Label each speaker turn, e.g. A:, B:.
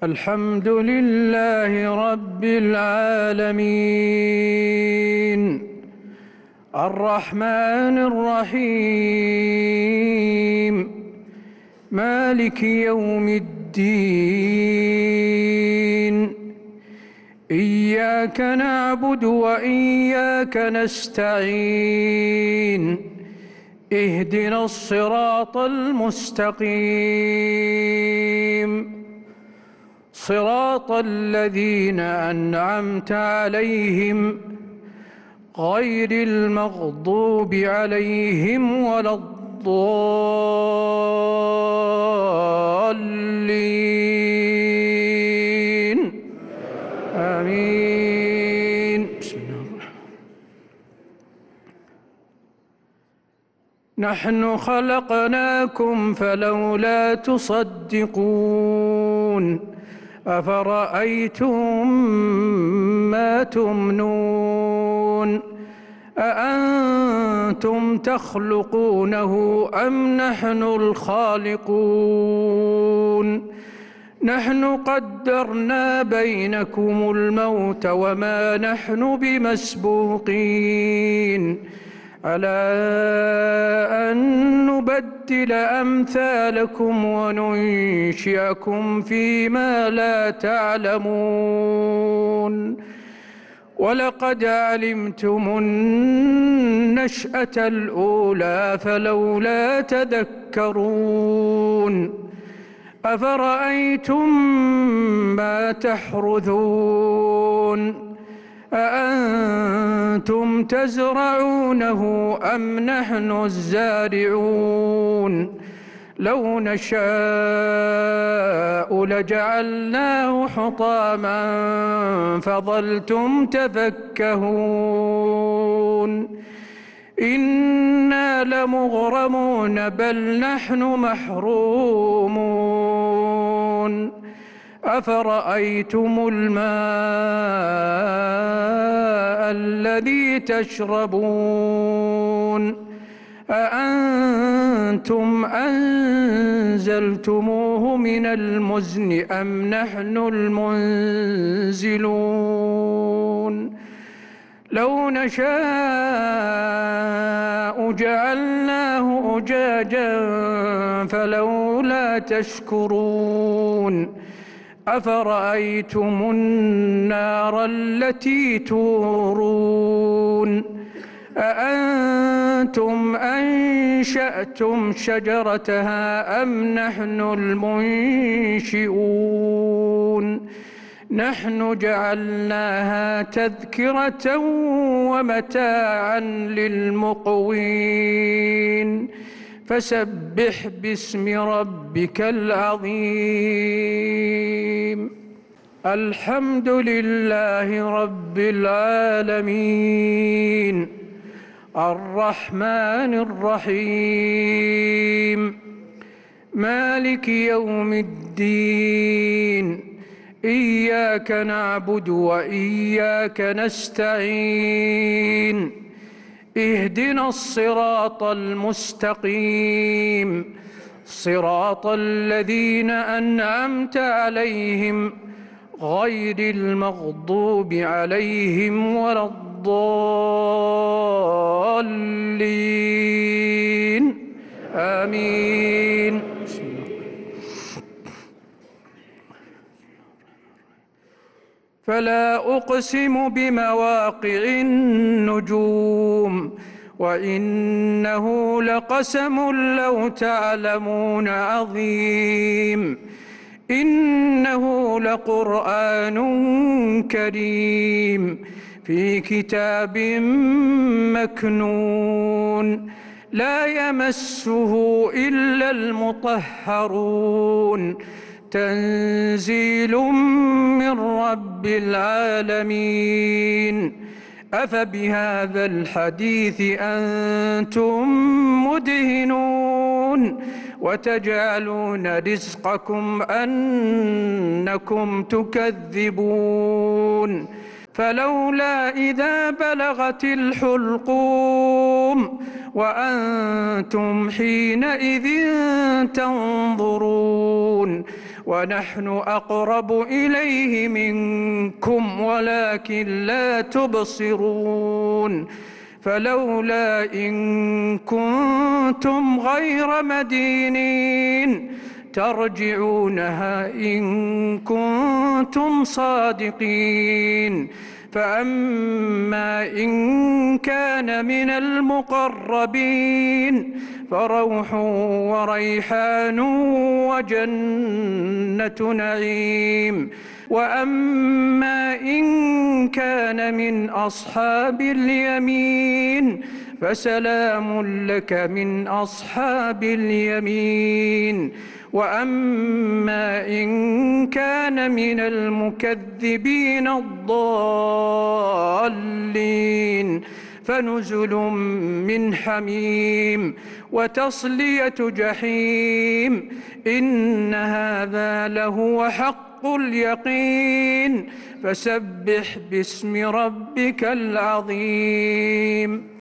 A: الحمد لله رب العالمين الرحمن الرحيم مالك يوم الدين إياك نعبد وإياك نستعين اهدنا الصراط المستقيم صراط الذين أنعمت عليهم غير المغضوب عليهم ولا الضالين آمين. بسم الله الرحمن الرحيم. نحن خلقناكم فلولا تصدقون أفرأيتم ما تمنون أأنتم تخلقونه أم نحن الخالقون نحن قدرنا بينكم الموت وما نحن بمسبوقين على أن نبدل أمثالكم وننشئكم فيما لا تعلمون ولقد علمتم النشأة الأولى فلولا تذكرون أفرأيتم ما تحرثون أأنتم تزرعونه أم نحن الزارعون لو نشاء لجعلناه حطاما فظلتم تفكهون إنا لمغرمون بل نحن محرومون أفرأيتم الماء الذي تشربون أأنتم أنزلتموه من المزن أم نحن المنزلون لو نشاء جعلناه أجاجا فلولا تشكرون أفرأيتم النار التي تورون أأنتم أنشأتم شجرتها أم نحن المنشئون نحن جعلناها تذكرة ومتاعا للمقوين فسبح باسم ربك العظيم. الحمد لله رب العالمين الرحمن الرحيم مالك يوم الدين إياك نعبد وإياك نستعين اهدنا الصراط المستقيم صراط الذين أنعمت عليهم غير المغضوب عليهم ولا الضالين آمين. فلا أقسم بمواقع النجوم وإنه لقسم لو تعلمون عظيم إنه لقرآن كريم في كتاب مكنون لا يمسه إلا المطهرون تنزيل من رب العالمين أفبهذا الحديث أنتم مدهنون وتجعلون رزقكم أنكم تكذبون فلولا إذا بلغت الحلقوم وأنتم حينئذ تنظرون ونحن أقرب إليه منكم ولكن لا تبصرون فلولا إن كنتم غير مدينين ترجعونها إن كنتم صادقين فأما إن كان من المقربين فروح وريحان وجنة نعيم وأما إن كان من أصحاب اليمين فسلام لك من أصحاب اليمين وأما إن كان من المكذبين الضالين فنزل من حميم وتصلية جحيم إن هذا لهو حق اليقين فسبح باسم ربك العظيم.